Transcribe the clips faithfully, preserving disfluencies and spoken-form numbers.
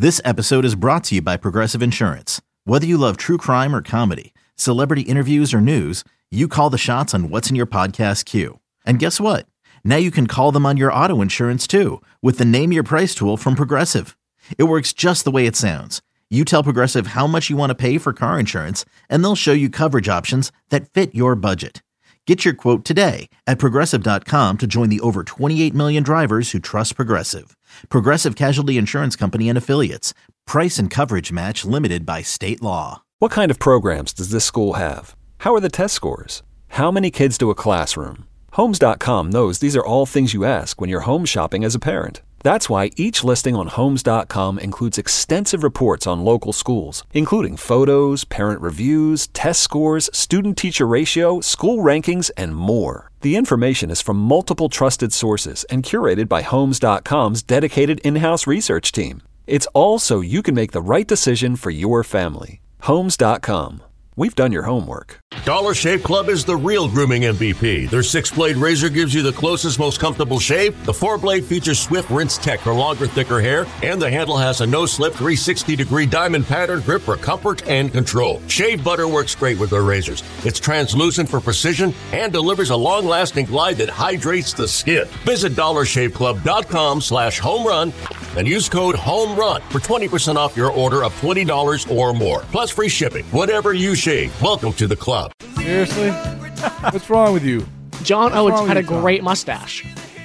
This episode is brought to you by Progressive Insurance. Whether you love true crime or comedy, celebrity interviews or news, you call the shots on what's in your podcast queue. And guess what? Now you can call them on your auto insurance too with the Name Your Price tool from Progressive. It works just the way it sounds. You tell Progressive how much you want to pay for car insurance, and they'll show you coverage options that fit your budget. Get your quote today at Progressive dot com to join the over twenty-eight million drivers who trust Progressive. Progressive Casualty Insurance Company and Affiliates. Price and coverage match limited by state law. What kind of programs does this school have? How are the test scores? How many kids to a classroom? Homes dot com knows these are all things you ask when you're home shopping as a parent. That's why each listing on Homes dot com includes extensive reports on local schools, including photos, parent reviews, test scores, student-teacher ratio, school rankings, and more. The information is from multiple trusted sources and curated by Homes dot com's dedicated in-house research team. It's all so you can make the right decision for your family. Homes dot com. We've done your homework. Dollar Shave Club is the real grooming M V P. Their six-blade razor gives you the closest, most comfortable shave. The four-blade features swift rinse tech for longer, thicker hair. And the handle has a no-slip three hundred sixty degree diamond pattern grip for comfort and control. Shave butter works great with their razors. It's translucent for precision and delivers a long-lasting glide that hydrates the skin. Visit dollar shave club dot com slash home run and use code HOMERUN for twenty percent off your order of twenty dollars or more. Plus free shipping. Whatever you shave. Welcome to the club. Seriously? What's wrong with you? John Oates had a great mustache.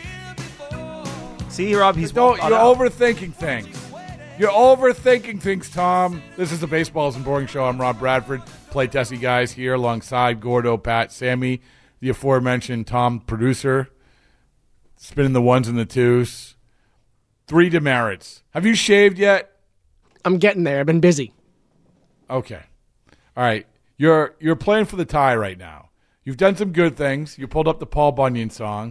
See, Rob, he's Don't, you're out. overthinking things. You're overthinking things, Tom. This is the Baseballs and Boring Show. I'm Rob Bradford. Play Tessie guys here alongside Gordo, Pat, Sammy, the aforementioned Tom, producer, spinning the ones and the twos. Three demerits. Have you shaved yet? I'm getting there. I've been busy. Okay. All right. You're you're playing for the tie right now. You've done some good things. You pulled up the Paul Bunyan song,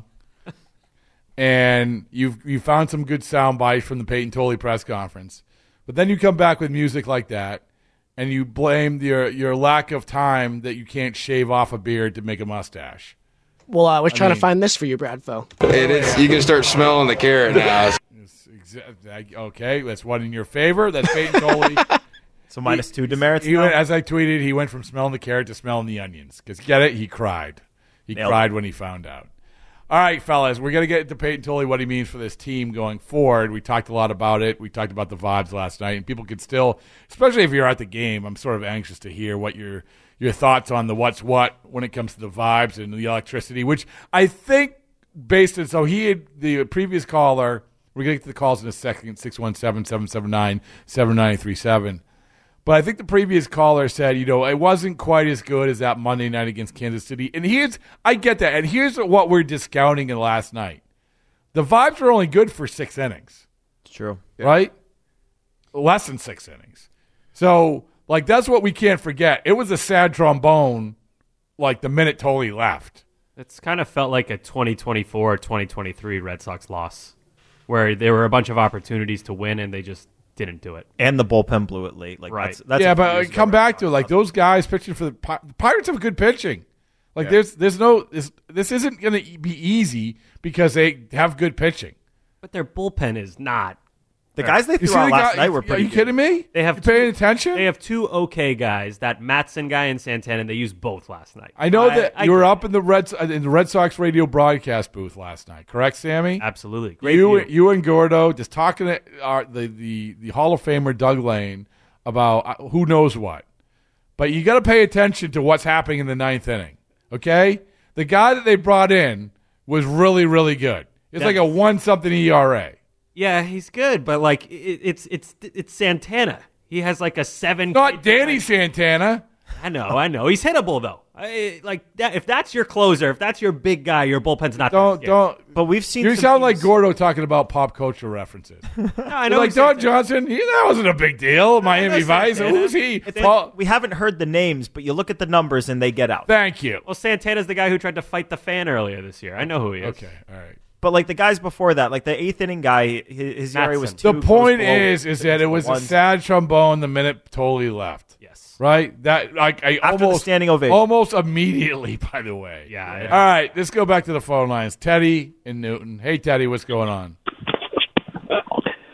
and you've you found some good sound bites from the Peyton Tolley press conference. But then you come back with music like that, and you blame your your lack of time that you can't shave off a beard to make a mustache. Well, I was I trying mean, to find this for you, Bradfo. It is. You can start smelling the carrot now. Exa- okay, that's one in your favor. That's Peyton Tolley. So minus two demerits. He, he went, as I tweeted, he went from smelling the carrot to smelling the onions. Because get it? He cried. He Nailed cried it. when he found out. All right, fellas, we're going to get into Peyton Tolley, what he means for this team going forward. We talked a lot about it. We talked about the vibes last night. And people could still, especially if you're at the game, I'm sort of anxious to hear what your your thoughts on the what's what when it comes to the vibes and the electricity, which I think based on, so he had, the previous caller, we're going to get to the calls in a second, six one seven, seven seven nine, seven nine three seven. But I think the previous caller said, you know, it wasn't quite as good as that Monday night against Kansas City. And here's, I get that. And here's what we're discounting in last night. The vibes were only good for six innings. It's true. Right? Yeah. Less than six innings. So, like, that's what we can't forget. It was a sad trombone, like, the minute Tolley left. It's kind of felt like a twenty twenty-four twenty twenty-three Red Sox loss, where there were a bunch of opportunities to win and they just didn't do it. And the bullpen blew it late. Like right. That's, that's yeah, but come back to it. Like, those guys pitching for the, Pi- the Pirates have good pitching. Like, yeah. there's there's no this, this isn't going to be easy because they have good pitching. But their bullpen is not. The guys they threw out the last guy, night were pretty. Are you good. kidding me? They have you two, paying attention. They have two okay guys, that Matson guy and Santana. And they used both last night. I know I, that I, you were I, up in the Red in the Red Sox radio broadcast booth last night. Correct, Sammy? Absolutely. Great. You view. you and Gordo just talking to our, the the the Hall of Famer Doug Lane about uh, who knows what. But you got to pay attention to what's happening in the ninth inning. Okay, the guy that they brought in was really really good. It's That's, like a one something E R A. Yeah, he's good, but like it, it's it's it's Santana. He has like a seven. Not Danny Santana. I know, I know. He's hittable though. I, like that, if that's your closer, if that's your big guy, your bullpen's not. Don't don't. But we've seen. You some sound teams. like Gordo talking about pop culture references. No, I know. Like Don Johnson, he, that wasn't a big deal. No, Miami Vice. Who's he? Paul, we haven't heard the names, but you look at the numbers and they get out. Thank you. Well, Santana's the guy who tried to fight the fan earlier this year. I know who he is. Okay, all right. But like the guys before that, like the eighth inning guy, his, his area was two. The point is, is that it was a sad trombone the minute Tolley left. Yes. Right? That like I After almost the standing ovation. Almost immediately, by the way. Yeah, yeah. All right, let's go back to the phone lines. Teddy in Newton. Hey Teddy, what's going on?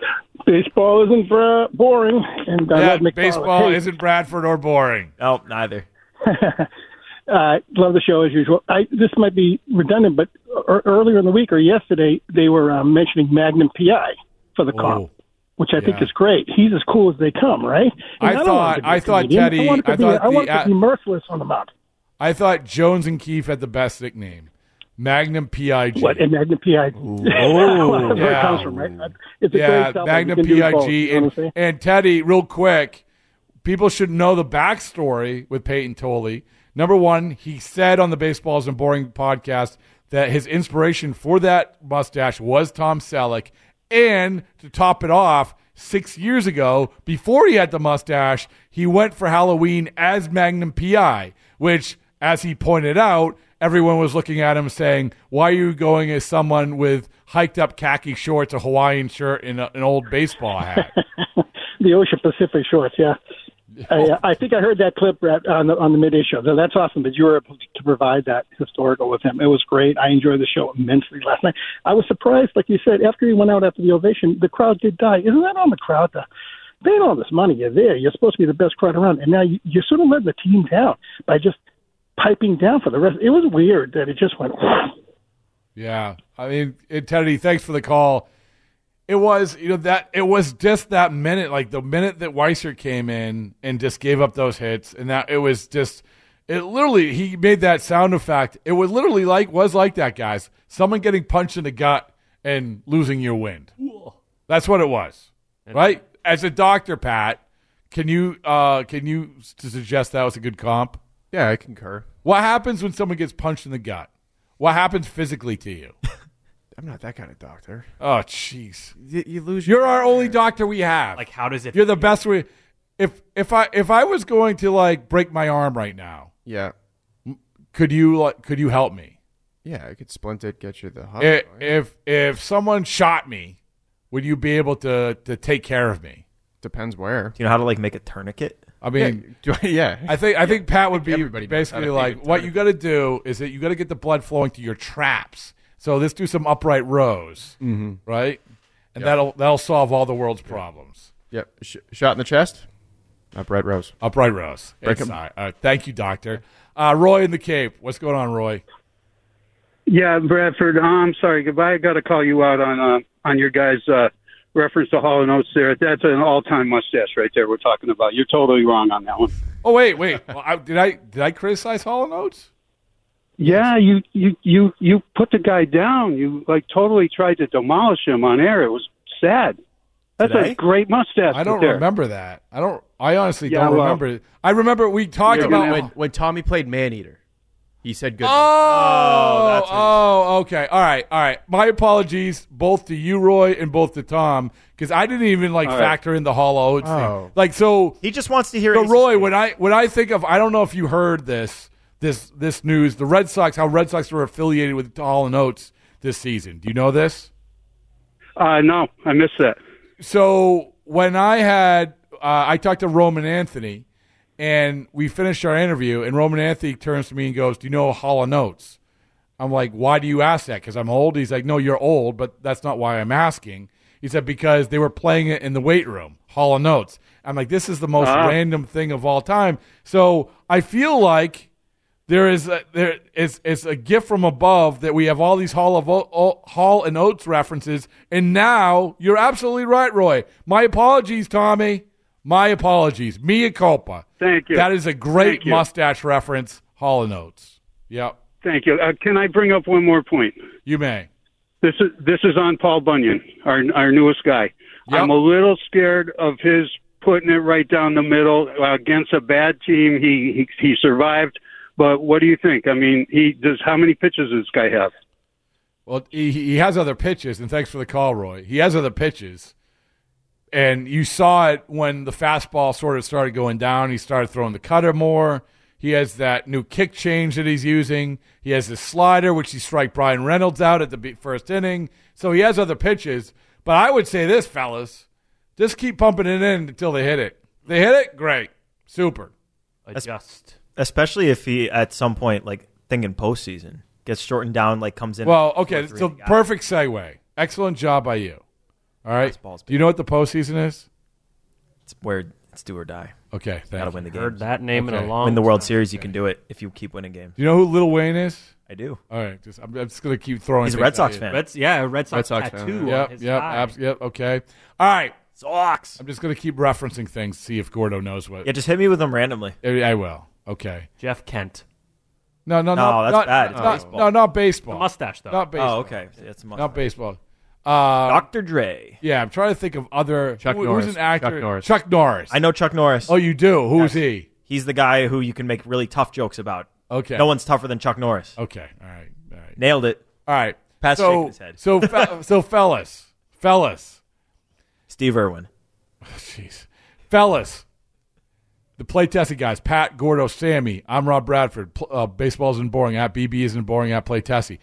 Baseball isn't bra- boring. And I Yeah, love McFarland. baseball Hey, isn't Bradford or boring. Oh, neither. uh, love the show as usual. I, this might be redundant, but er, earlier in the week or yesterday, they were uh, mentioning Magnum P I for the comp, Oh, which I think yeah. is great. He's as cool as they come, right? And I don't thought- want him to be a I thought comedian. Teddy- I want, it to I be, thought I want the, it to be merciless on the mound. I thought Jones and Keefe had the best nickname. Magnum P I G. What, and Magnum P I G. Oh, That's where it yeah. comes from, right? It's a Yeah, great supplement. Magnum You can do P I G. both, you know And, what I'm saying? and Teddy, real quick, people should know the backstory with Peyton Tolley. Number one, he said on the Baseball Isn't Boring podcast that his inspiration for that mustache was Tom Selleck. And to top it off, six years ago, before he had the mustache, he went for Halloween as Magnum P I, which, as he pointed out, everyone was looking at him saying, why are you going as someone with hiked up khaki shorts, a Hawaiian shirt, and a, an old baseball hat? The Ocean Pacific shorts, yeah. I, I think I heard that clip Brett, on the on the midday show. So that's awesome that you were able to provide that historical with him. It was great. I enjoyed the show immensely last night. I was surprised, like you said, after he went out after the ovation, the crowd did die. Isn't that on the crowd to pay all this money? You're there. You're supposed to be the best crowd around, and now you, you sort of let the team down by just piping down for the rest. It was weird that it just went. Yeah, I mean, it, Teddy, thanks for the call. It was, you know, that it was just that minute, like the minute that Weiser came in and just gave up those hits, and that it was just, it literally, he made that sound effect. It was literally like, was like that, guys. Someone getting punched in the gut and losing your wind. That's what it was, right? As a doctor, Pat, can you uh, can you suggest that was a good comp? Yeah, I concur. What happens when someone gets punched in the gut? What happens physically to you? I'm not that kind of doctor. Oh, jeez. You, you lose. You're your our only doctor we have. Like, how does it? You're the best we. If if I if I was going to like break my arm right now, Yeah, could you like could you help me? yeah. I could splint it, get you the I- hospital. yeah. If if someone shot me, would you be able to to take care of me? Depends where. Do you know how to like make a tourniquet? I mean, yeah, do I- yeah. I think I think Pat would be Everybody knows how to basically make like, a what you got to do is that you got to get the blood flowing to your traps. So let's do some upright rows, mm-hmm. right? And Yep. that'll that'll solve all the world's problems. Yep. Sh- shot in the chest. Upright rows. Upright rows. Break 'em. Inside. Uh, thank you, doctor. Uh, Roy in the Cape. What's going on, Roy? Yeah, Bradford. Uh, I'm sorry. Goodbye. I got to call you out on uh, on your guys' uh, reference to Hall and Oates there. That's an all-time mustache right there we're talking about. You're totally wrong on that one. Oh wait, wait. Well, I, did I did I criticize Hall and Oates? Yeah, you, you you you put the guy down. You like totally tried to demolish him on air. It was sad. That's Did I? a great mustache. I don't right there. remember that. I don't. I honestly Yeah, don't well- remember. it. I remember we talked Yeah, about. when, when Tommy played Maneater, he said good. Oh, Oh, that's what oh, okay. All right, all right. My apologies both to you, Roy, and both to Tom, because I didn't even like All right. factor in the Hall of Oates Oh. thing. Like, so, He just wants to hear. so Ace Roy, of when I when I think of, I don't know if you heard this this this news, the Red Sox, how Red Sox were affiliated with Hall and Oates this season. Do you know this? Uh, no, I missed that. So when I had, uh, I talked to Roman Anthony, and we finished our interview, and Roman Anthony turns to me and goes, "Do you know Hall and Oates?" I'm like, "Why do you ask that? Because I'm old?" He's like, "No, you're old, but that's not why I'm asking." He said, "Because they were playing it in the weight room, Hall and Oates." I'm like, "This is the most Ah. random thing of all time." So I feel like there is a, there is it's a gift from above that we have all these Hall of o- o- Hall and Oates references, and now you're absolutely right, Roy. My apologies, Tommy. My apologies. Mea culpa. Thank you. That is a great Thank you. mustache reference, Hall and Oates. Yep, Thank you. Uh, can I bring up one more point? you may. This is this is on Paul Bunyan, our our newest guy. Yep. I'm a little scared of his putting it right down the middle uh, against a bad team. He, he he survived, but what do you think? I mean, he does. How many pitches does this guy have? Well, he, he has other pitches, and thanks for the call, Roy. He has other pitches, and you saw it when the fastball sort of started going down. He started throwing the cutter more. He has that new kick change that he's using. He has this slider, which he struck Brian Reynolds out at the be- first inning. So he has other pitches. But I would say this, fellas, just keep pumping it in until they hit it. They hit it, great, super. Adjust. Especially if he at some point, like thinking postseason, gets shortened down, like comes in. Well, for okay, three so guys. perfect segue. Excellent job by you. All right. Fastball's Do you know what the postseason is? It's where it's do or die. Okay, thank Gotta you. win the game. Heard that name in Okay. a long Win the World time. Series, you can do it if you keep winning games. Do you know who Lil Wayne is? I do. All right, just I'm, I'm just gonna keep throwing. He's a things Red at Sox you. fan. Reds, yeah, a Red Sox, Red Sox fan, tattoo yeah. on Yep, his yep, thigh. abs- yep. Okay. All right. Sox. I'm just gonna keep referencing things. See if Gordo knows what. Yeah, just hit me with them randomly. I I will. Okay. Jeff Kent. No, no, No, no. that's not, bad. It's not- baseball. No, not baseball. The mustache, though. Not baseball. Oh, okay. It's a must. Not baseball. Uh, Doctor Dre. Yeah, I'm trying to think of other. Chuck who, Norris. Who's an actor? Chuck Norris. Chuck Norris. I know Chuck Norris. Oh, you do? Who's Yes. he? He's the guy who you can make really tough jokes about. Okay. No one's tougher than Chuck Norris. Okay. All right. All right. Nailed it. All right. Pat's so, shaking his head. So, fe- so, fellas, fellas, Steve Irwin. jeez, fellas, the play testing guys, Pat, Gordo, Sammy. I'm Rob Bradford. Pl- Uh, baseball isn't boring. At B B isn't boring. At play testing.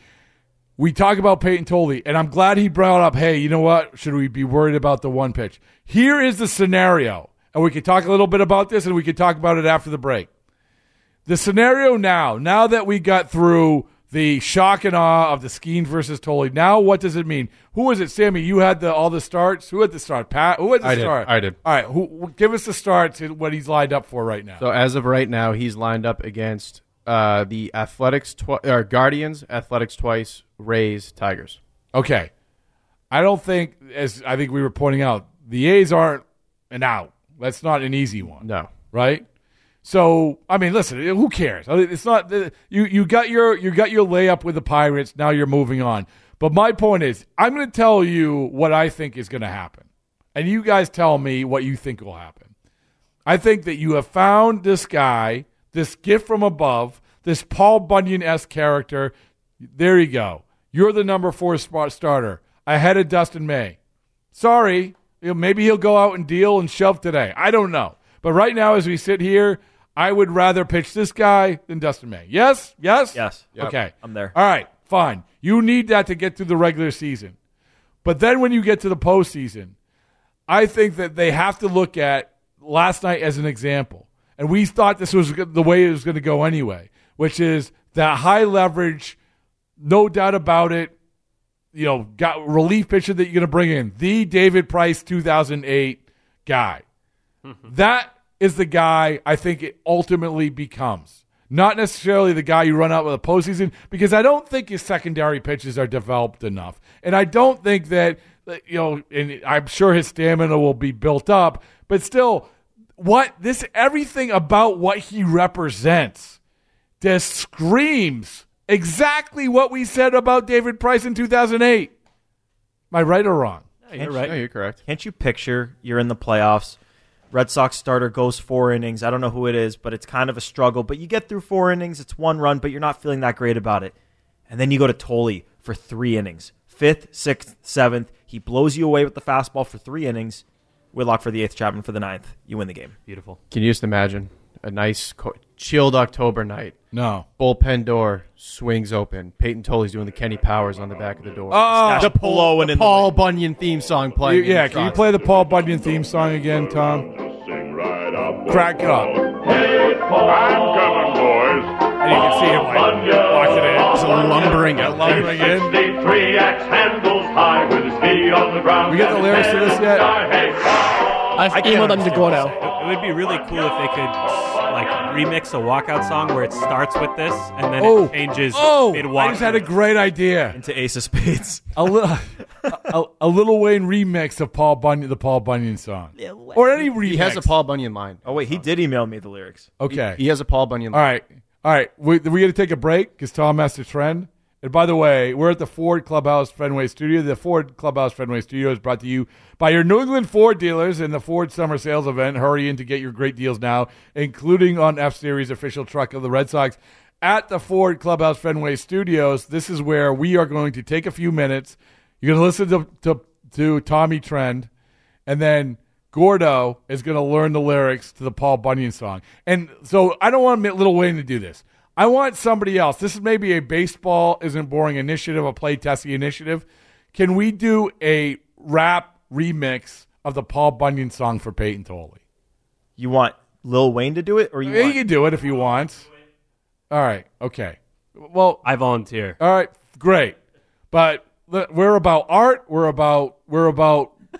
We talk about Peyton Tolley, and I'm glad he brought up, hey, you know what? Should we be worried about the one pitch? Here is the scenario, and we can talk a little bit about this, and we can talk about it after the break. The scenario now, now that we got through the shock and awe of the Skeen versus Tolley, now what does it mean? Who was it, Sammy? You had the all the starts. Who had the start? Pat. Who had the I did. start? I did. All right. Who, give us the starts and what he's lined up for right now. So as of right now, he's lined up against uh, the Athletics, twi- or Guardians, Athletics twice, Rays, Tigers. Okay. I don't think, as I think we were pointing out, the A's aren't an out. That's not an easy one. No. Right? So, I mean, listen, who cares? It's not you you got your you got your layup with the Pirates, now you're moving on. But my point is, I'm going to tell you what I think is going to happen. And you guys tell me what you think will happen. I think that you have found this guy, this gift from above, this Paul Bunyan-esque character. There you go. You're the number four spot starter ahead of Dustin May. Sorry, you know, maybe he'll go out and deal and shove today. I don't know. But right now, as we sit here, I would rather pitch this guy than Dustin May. Yes? Yes? Yes. Okay. I'm there. All right, fine. You need that to get through the regular season. But then when you get to the postseason, I think that they have to look at last night as an example. And we thought this was the way it was going to go anyway, which is that high leverage, no doubt about it, you know, got relief pitcher that you're going to bring in, the David Price two thousand eight guy. That is the guy I think it ultimately becomes. Not necessarily the guy you run out with a postseason, because I don't think his secondary pitches are developed enough. And I don't think that, you know, and I'm sure his stamina will be built up, but still, what this everything about what he represents just screams exactly what we said about David Price in two thousand eight. Am I right or wrong? No, you're right. No, you're correct. Can't you picture you're in the playoffs, Red Sox starter goes four innings. I don't know who it is, but it's kind of a struggle. But you get through four innings, it's one run, but you're not feeling that great about it. And then you go to Tolley for three innings. Fifth, sixth, seventh. He blows you away with the fastball for three innings. Whitlock for the eighth, Chapman for the ninth. You win the game. Beautiful. Can you just imagine a nice, co- chilled October night? No. Bullpen door swings open. Peyton Tolley's doing the Kenny Powers on the back of the door. Oh, the Paul, blowing the in the Paul wind. Bunyan theme song playing. You- yeah, can you play the Paul Bunyan theme song again, Tom? Crack it up. I'm coming, boys. And you can see him like walking in. It's a lumbering Yeah, lumbering in. sixty-three axe handles high with his feet on the ground. We get the lyrics to this yet? I've can't emailed them to understand Gordo. It would be really cool if they could like remix a walkout song where it starts with this and then Oh, it changes oh! mid walk. I just had a great idea. Into Ace of Spades. A little, a, a Little Wayne remix of Paul Bunyan, the Paul Bunyan song, or any remix. He has a Paul Bunyan line. Oh, wait, he did email me the lyrics. Okay. He has a Paul Bunyan All line. right. All right. We, we got to take a break because Tom has to trend. And by the way, we're at the Ford Clubhouse Fenway Studio. The Ford Clubhouse Fenway Studio is brought to you by your New England Ford dealers in the Ford Summer Sales Event. Hurry in to get your great deals now, including on F-Series official truck of the Red Sox. At the Ford Clubhouse Fenway Studios, this is where we are going to take a few minutes. You're going to listen to, to, to Tommy Trend, and then Gordo is going to learn the lyrics to the Paul Bunyan song. And so I don't want Little Wayne to do this. I want somebody else. This is maybe a baseball isn't boring initiative, a play testing initiative. Can we do a rap remix of the Paul Bunyan song for Peyton Tolley? You want Lil Wayne to do it? or you Yeah, want... you can do it if you want. All right. Okay. Well, I volunteer. all right. Great. But we're about art. We're about we're about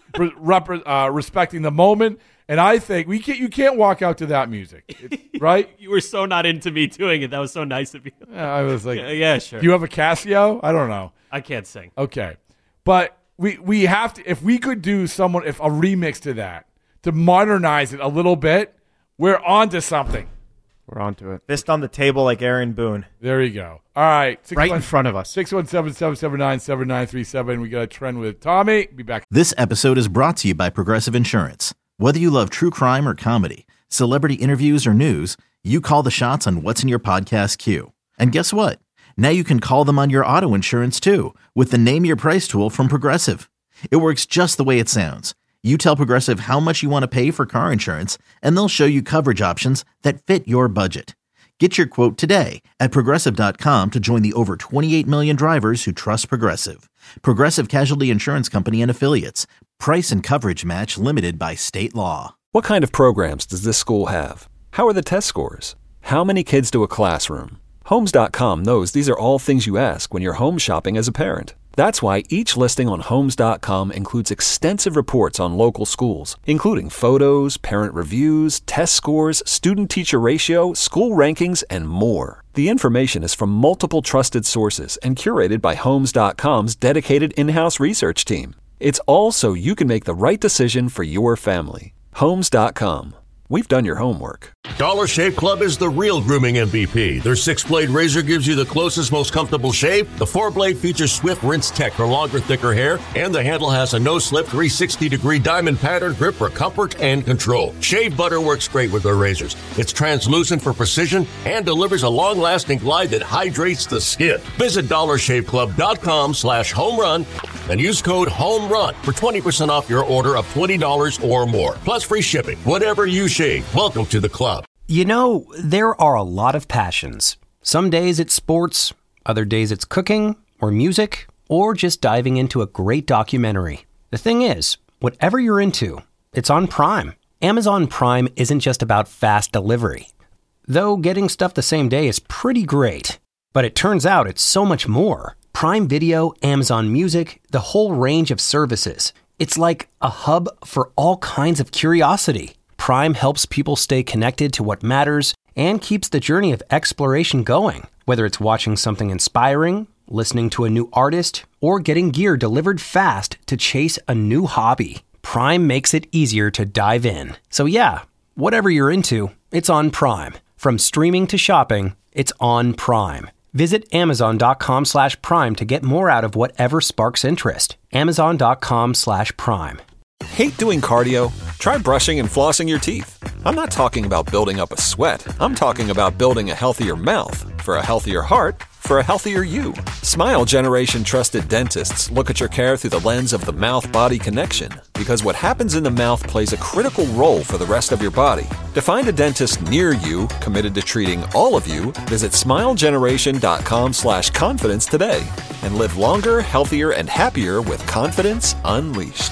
re- rep- uh, respecting the moment. And I think we can't, you can't walk out to that music, it, right? You were so not into me doing it. That was so nice of you. Yeah, I was like, yeah, yeah, sure. Do you have a Casio? I don't know. I can't sing. Okay. But we, we have to, if we could do someone, if a remix to that, to modernize it a little bit, we're on to something. We're on to it. Fist on the table like Aaron Boone. There you go. All right. Six right one, in front of us. six one seven, seven seven nine, seven nine three seven. We got a trend with Tommy. Be back. This episode is brought to you by Progressive Insurance. Whether you love true crime or comedy, celebrity interviews or news, you call the shots on what's in your podcast queue. And guess what? Now you can call them on your auto insurance too with the Name Your Price tool from Progressive. It works just the way it sounds. You tell Progressive how much you want to pay for car insurance, and they'll show you coverage options that fit your budget. Get your quote today at Progressive dot com to join the over twenty-eight million drivers who trust Progressive. Progressive Casualty Insurance Company and Affiliates. Price and coverage match limited by state law. What kind of programs does this school have? How are the test scores? How many kids do a classroom? Homes dot com knows these are all things you ask when you're home shopping as a parent. That's why each listing on Homes dot com includes extensive reports on local schools, including photos, parent reviews, test scores, student-teacher ratio, school rankings, and more. The information is from multiple trusted sources and curated by Homes dot com's dedicated in-house research team. It's all so you can make the right decision for your family. Homes dot com. We've done your homework. Dollar Shave Club is the real grooming M V P. Their six-blade razor gives you the closest, most comfortable shave. The four-blade features swift rinse tech for longer, thicker hair. And the handle has a no-slip three sixty degree diamond pattern grip for comfort and control. Shave butter works great with their razors. It's translucent for precision and delivers a long-lasting glide that hydrates the skin. Visit dollar shave club dot com slash home run and use code HOMERUN for twenty percent off your order of twenty dollars or more. Plus free shipping. Whatever you shave, welcome to the club. You know, there are a lot of passions. Some days it's sports, other days it's cooking, or music, or just diving into a great documentary. The thing is, whatever you're into, it's on Prime. Amazon Prime isn't just about fast delivery. Though getting stuff the same day is pretty great. But it turns out it's so much more. Prime Video, Amazon Music, the whole range of services. It's like a hub for all kinds of curiosity. Prime helps people stay connected to what matters and keeps the journey of exploration going. Whether it's watching something inspiring, listening to a new artist, or getting gear delivered fast to chase a new hobby, Prime makes it easier to dive in. So yeah, whatever you're into, it's on Prime. From streaming to shopping, it's on Prime. Visit amazon dot com slash prime to get more out of whatever sparks interest. amazon dot com slash prime. Hate doing cardio? Try brushing and flossing your teeth. I'm not talking about building up a sweat. I'm talking about building a healthier mouth. For a healthier heart, for a healthier you. Smile Generation trusted dentists look at your care through the lens of the mouth-body connection, because what happens in the mouth plays a critical role for the rest of your body. To find a dentist near you committed to treating all of you, visit smile generation dot com slash confidence today and live longer, healthier, and happier with confidence unleashed.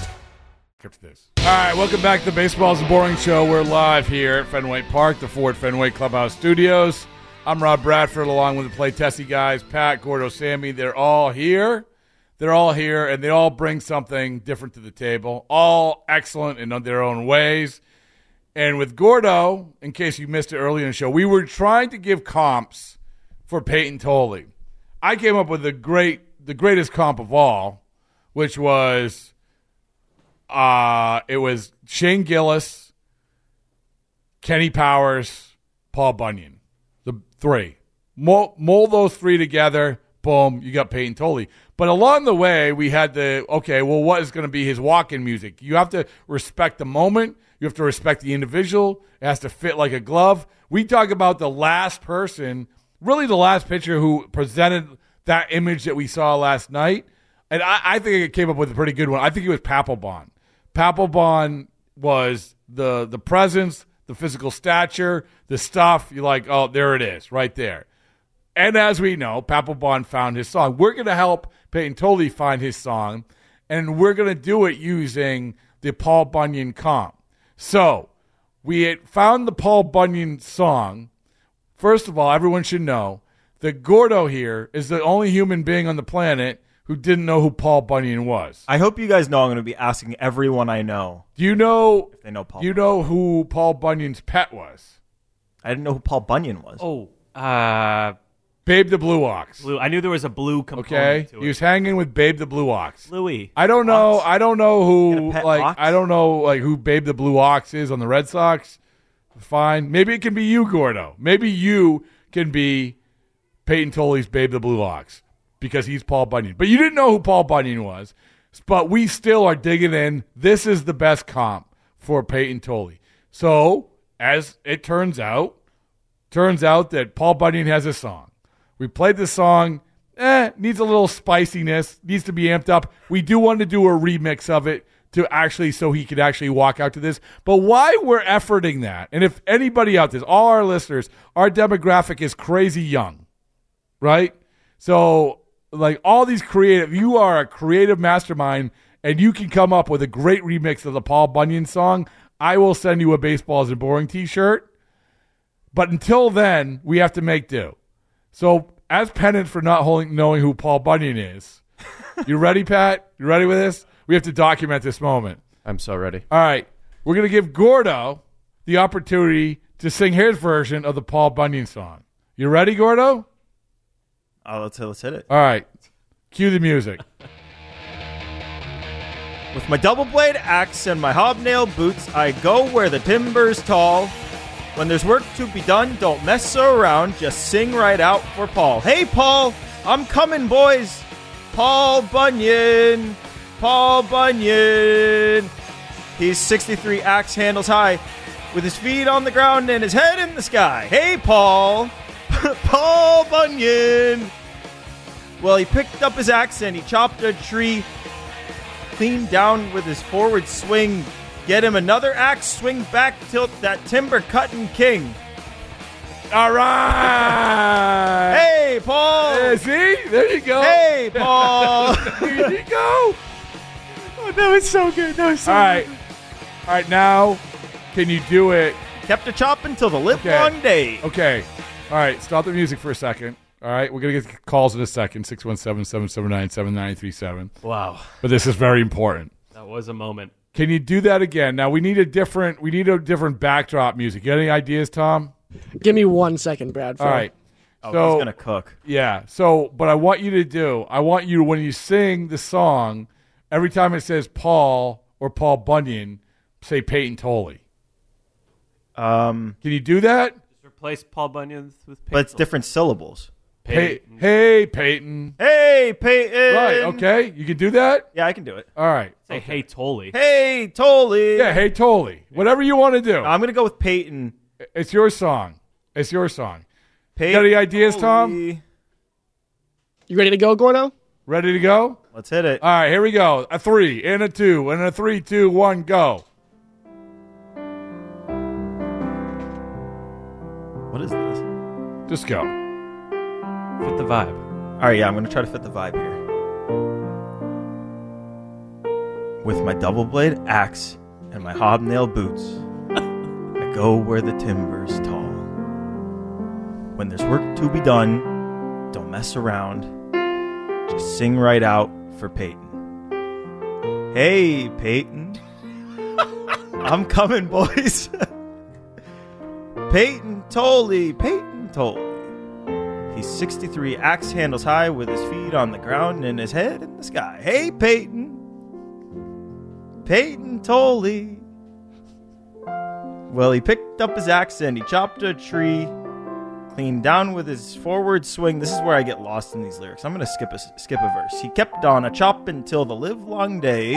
To this. All right, welcome back to the Baseball's a Boring Show. We're live here at Fenway Park, the Ford Fenway Clubhouse Studios. I'm Rob Bradford, along with the Play Tessie guys, Pat, Gordo, Sammy. They're all here. They're all here, and they all bring something different to the table. All excellent in their own ways. And with Gordo, in case you missed it earlier in the show, we were trying to give comps for Peyton Tolley. I came up with the great, the greatest comp of all, which was... Uh, it was Shane Gillis, Kenny Powers, Paul Bunyan. The three. Mold, mold those three together, boom, you got Peyton Tolley. But along the way, we had the, okay, well, what is going to be his walk-in music? You have to respect the moment. You have to respect the individual. It has to fit like a glove. We talk about the last person, really the last pitcher who presented that image that we saw last night. And I, I think it came up with a pretty good one. I think it was Papelbon. Papelbon was the the presence, the physical stature, the stuff. You're like, oh, there it is, right there. And as we know, Papelbon found his song. We're going to help Peyton Tolley find his song, and we're going to do it using the Paul Bunyan comp. So we had found the Paul Bunyan song. First of all, everyone should know that Gordo here is the only human being on the planet who didn't know who Paul Bunyan was. I hope you guys know I'm going to be asking everyone I know. Do you know? If they know Paul. Do you know who Paul Bunyan's pet was? I didn't know who Paul Bunyan was. Oh, uh, Babe the Blue Ox. blue. I knew there was a blue component Okay, to it. he was hanging with Babe the Blue Ox. Louis. I don't know. Ox? I don't know who. Get a pet Like ox? I don't know like who Babe the Blue Ox is on the Red Sox. Fine. Maybe it can be you, Gordo. Maybe you can be Peyton Tolley's Babe the Blue Ox because he's Paul Bunyan. But you didn't know who Paul Bunyan was. But we still are digging in. This is the best comp for Peyton Tolley. So as it turns out, turns out that Paul Bunyan has a song. We played the song. Eh, needs a little spiciness. Needs to be amped up. We do want to do a remix of it to actually, so he could actually walk out to this. But why we're efforting that, and if anybody out there, all our listeners, our demographic is crazy young, right? So, like all these creative, you are a creative mastermind, and you can come up with a great remix of the Paul Bunyan song. I will send you a Baseballs and Boring t-shirt. But until then, we have to make do. So, as penance for not holding, knowing who Paul Bunyan is, you ready, Pat? You ready with this? We have to document this moment. I'm so ready. All right. We're going to give Gordo the opportunity to sing his version of the Paul Bunyan song. You ready, Gordo? Oh, let's, let's hit it. All right. Cue the music. With my double blade axe and my hobnail boots, I go where the timber's tall. When there's work to be done, don't mess around, just sing right out for Paul. Hey, Paul, I'm coming, boys. Paul Bunyan, Paul Bunyan. He's sixty-three axe handles high, with his feet on the ground and his head in the sky. Hey, Paul, Paul Bunyan. Well, he picked up his axe and he chopped a tree, clean down with his forward swing. Get him another axe, swing back, tilt that timber cutting king. All right. Hey, Paul. Yeah, see? There you go. Hey, Paul. There you go. Oh, that was so good. That was so All right. good. All right, now, can you do it? Kept a chopping till the live Okay. long day. Okay. All right, stop the music for a second. All right, we're going to get calls in a second, six one seven, seven seven nine, seven nine three seven. Wow. But this is very important. That was a moment. Can you do that again? Now, we need a different we need a different backdrop music. You got any ideas, Tom? Give me one second, Brad. All right. Oh, so, he's going to cook. Yeah. So, but I want you to do, I want you to, when you sing the song, every time it says Paul or Paul Bunyan, say Peyton Tolley. Um, Can you do that? Just replace Paul Bunyan with Peyton. But it's different syllables. Pey- hey, Peyton. Hey, Peyton. Right, okay. You can do that? Yeah, I can do it. All right. Say Hey Tolley. Hey, Tolley. Yeah, hey, Tolley. Whatever you want to do. I'm going to go with Peyton. It's your song. It's your song. Peyton You got any ideas, Tom? Tolley. You ready to go, Gordo? Ready to go? Let's hit it. All right, here we go. A three and a two and a three, two, one, go. What is this? Just go. Fit the vibe. All right, yeah, I'm going to try to fit the vibe here. With my double blade axe and my hobnail boots, I go where the timber's tall. When there's work to be done, don't mess around. Just sing right out for Peyton. Hey, Peyton. I'm coming, boys. Peyton Tolley, Peyton Tolley. He's sixty-three axe handles high with his feet on the ground and his head in the sky. Hey, Peyton. Peyton Tolley. Well, he picked up his axe and he chopped a tree, clean down with his forward swing. This is where I get lost in these lyrics. I'm going to skip a, skip a verse. He kept on a chop until the live long day.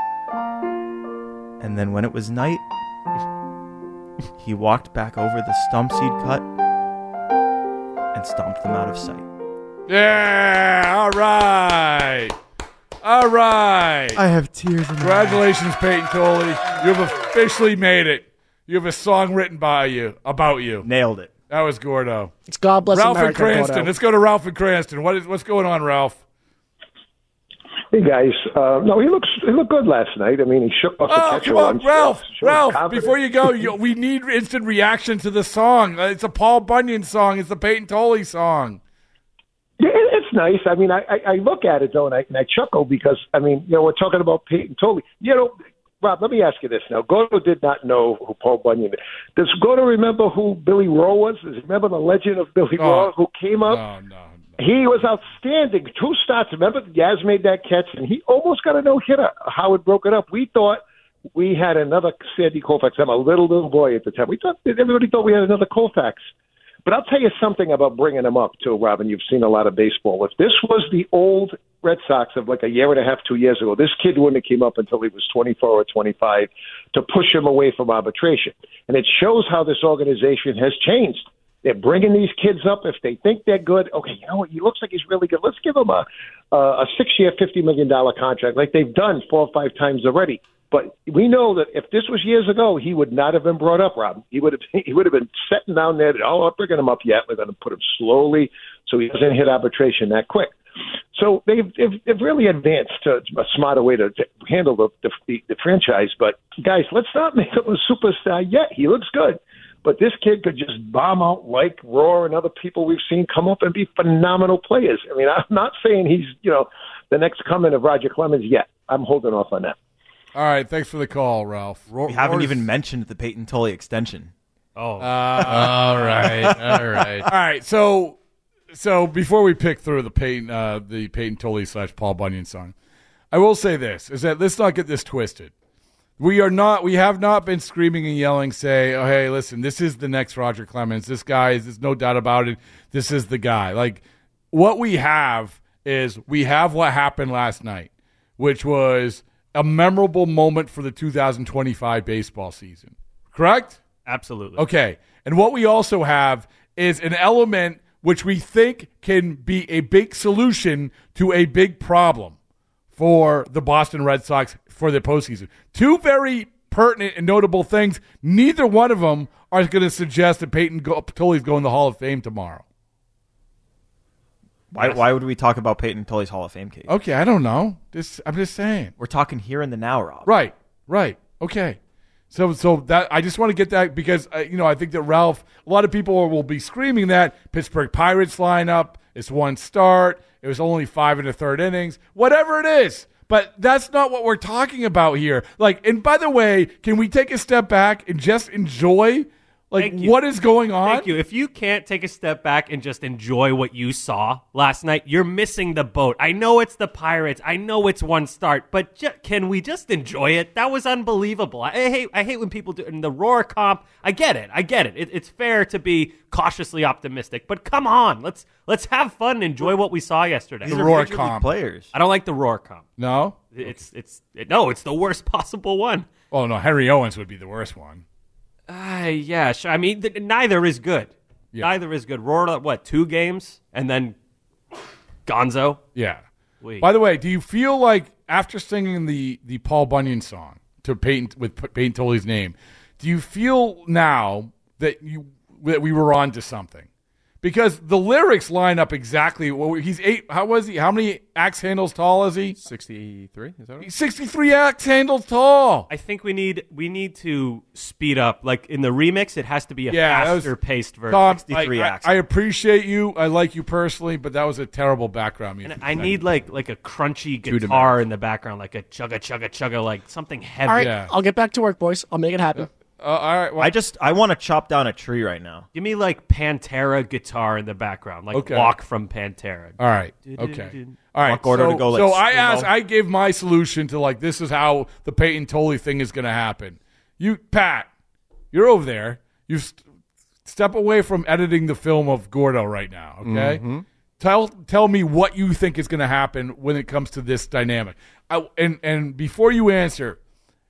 And then when it was night, he walked back over the stumps he'd cut and stomped them out of sight. Yeah, all right. All right. I have tears in my Congratulations, Peyton Tolley. You have officially made it. You have a song written by you, about you. Nailed it. That was Gordo. It's God Bless Ralph America, and Cranston. Gordo. Let's go to Ralph and Cranston. What is what's going on, Ralph? Hey guys, uh, no, he looks he looked good last night. I mean, he shook off the Oh, catcher come on, once. Ralph. Showed Ralph, confidence. before you go, you, we need instant reaction to the song. Uh, It's a Paul Bunyan song. It's the Peyton Tolley song. Yeah, it- it's nice. I mean, I, I, I look at it, though, and I, and I chuckle because, I mean, you know, we're talking about Peyton Tolley. You know, Rob, let me ask you this now. Gordo did not know who Paul Bunyan is. Does Gordo remember who Billy Rowe was? Does he remember the legend of Billy No. Rowe who came up? No, no. He was outstanding. Two starts. Remember, Yaz made that catch, and he almost got a no-hitter. Howard broke it up. We thought we had another Sandy Koufax. I'm a little, little boy at the time. We thought everybody thought we had another Koufax. But I'll tell you something about bringing him up, too, Robin. You've seen a lot of baseball. If this was the old Red Sox of like a year and a half, two years ago, this kid wouldn't have came up until he was twenty-four or twenty-five to push him away from arbitration. And it shows how this organization has changed. They're bringing these kids up if they think they're good. Okay, you know what? He looks like he's really good. Let's give him a a, a six-year, fifty million dollars contract like they've done four or five times already. But we know that if this was years ago, he would not have been brought up, Rob. He would have he would have been sitting down there. Oh, I'm not bringing him up yet. We're going to put him slowly so he doesn't hit arbitration that quick. So they've they've, they've really advanced to a smarter way to, to handle the, the the franchise. But guys, let's not make him a superstar yet. He looks good. But this kid could just bomb out like Roar and other people we've seen come up and be phenomenal players. I mean, I'm not saying he's, you know, the next coming of Roger Clemens yet. I'm holding off on that. All right, thanks for the call, Ralph. We haven't even mentioned the Peyton Tolley extension. Oh. Uh, all right, all right. All right, so so before we pick through the Peyton, uh, the Peyton Tolley slash Paul Bunyan song, I will say this, is that let's not get this twisted. We are not. We have not been screaming and yelling, say, "Oh, hey, listen, this is the next Roger Clemens. This guy is. There's no doubt about it. This is the guy." Like, what we have is we have what happened last night, which was a memorable moment for the two thousand twenty-five baseball season. Correct? Absolutely. Okay. And what we also have is an element which we think can be a big solution to a big problem for the Boston Red Sox for the postseason. Two very pertinent and notable things. Neither one of them are going to suggest that Peyton Tolley's going to the Hall of Fame tomorrow. Why, Yes. why would we talk about Peyton Tolley's Hall of Fame case? Okay, I don't know. Just, I'm just saying. We're talking here and the now, Rob. Right, right. Okay. So, so that I just want to get that because uh, you know I think that Ralph, a lot of people will be screaming that Pittsburgh Pirates lineup is one start. It was only five and a third innings, whatever it is. But that's not what we're talking about here. Like, and by the way, can we take a step back and just enjoy like Thank you. what is going on? Thank you. If you can't take a step back and just enjoy what you saw last night, you're missing the boat. I know it's the Pirates. I know it's one start, but ju- can we just enjoy it? That was unbelievable. I, I hate I hate when people do in the Roar comp. I get it. I get it. it. It's fair to be cautiously optimistic, but come on, let's let's have fun and enjoy what we saw yesterday. The Roar comp. Players. I don't like the Roar comp. No? It's it's it, no, it's the worst possible one. Oh no, Henry Owens would be the worst one. Uh, yeah, sure. I mean, th- neither is good. Yeah. Neither is good. Roar, what, two games? And then Gonzo? Yeah. Wait. By the way, do you feel like after singing the, the Paul Bunyan song to Peyton with P- Peyton Tolley's name, do you feel now that you that we were on to something? Because the lyrics line up exactly. Well, he's eight. How was he? How many axe handles tall is he? sixty-three, is that right? He's sixty-three axe handles tall. I think we need we need to speed up. Like in the remix, it has to be a Yeah, that was- faster paced version. Tom, sixty-three I, acts. I, I appreciate you. I like you personally, but that was a terrible background music. And I need like like a crunchy Too guitar in the background, like a chugga chugga chugga, like something heavy. All right, Yeah. I'll get back to work, boys. I'll make it happen. Uh, all right. Well, I just I want to chop down a tree right now. Give me like Pantera guitar in the background, like Okay. Walk from Pantera. all right. Okay. All right. Want Gordo so, to go like so I Steve-O? asked. I gave my solution to like this is how the Peyton Tolley thing is going to happen. You, Pat, you're over there. You st- step away from editing the film of Gordo right now. Okay. Mm-hmm. Tell tell me what you think is going to happen when it comes to this dynamic. I, and and before you answer,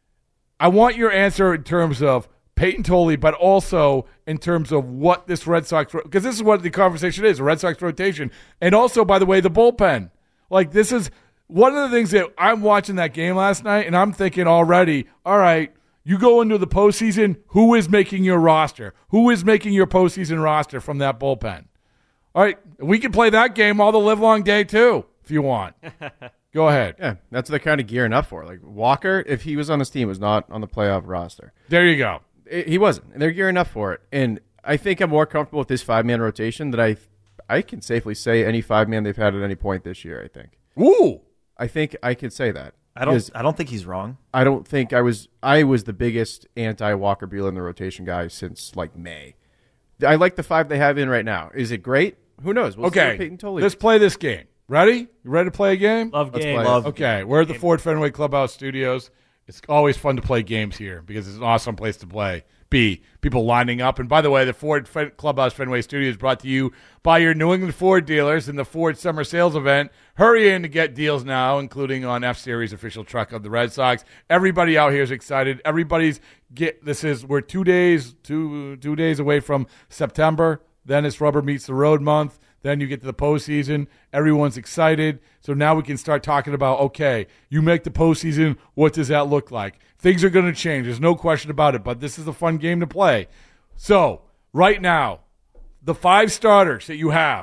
I want your answer in terms of Peyton Tolley, but also in terms of what this Red Sox, because this is what the conversation is, a Red Sox rotation. And also, by the way, the bullpen. Like, this is one of the things that I'm watching that game last night, and I'm thinking already, all right, you go into the postseason, who is making your roster? Who is making your postseason roster from that bullpen? All right, we can play that game all the livelong day, too, if you want. Go ahead. Yeah, that's what they're kind of gearing up for. Like Walker, if he was on this team, was not on the playoff roster. There you go. It- he wasn't. They're gearing up for it, and I think I'm more comfortable with this five man rotation than I I can safely say any five-man they've had at any point this year, I think. Ooh. I think I could say that. I don't I don't think he's wrong. I don't think I was I was the biggest anti-Walker Buehler in the rotation guy since, like, May. I like the five they have in right now. Is it great? Who knows? We'll see Okay, what Peyton Tolley. let's play this game. Ready? You ready to play a game? Love Let's game. play it. Love Okay, we're at the Ford Fenway Clubhouse Studios. It's always fun to play games here because it's an awesome place to play. B, people lining up. And by the way, the Ford Fen- Clubhouse Fenway Studios is brought to you by your New England Ford dealers in the Ford Summer Sales Event. Hurry in to get deals now, including on F-Series official truck of the Red Sox. Everybody out here is excited. Everybody's get. This is we're two days, two two days away from September. Then it's Rubber Meets the Road month. Then you get to the postseason. Everyone's excited. So now we can start talking about, okay, you make the postseason. What does that look like? Things are going to change. There's no question about it, but this is a fun game to play. So right now, the five starters that you have,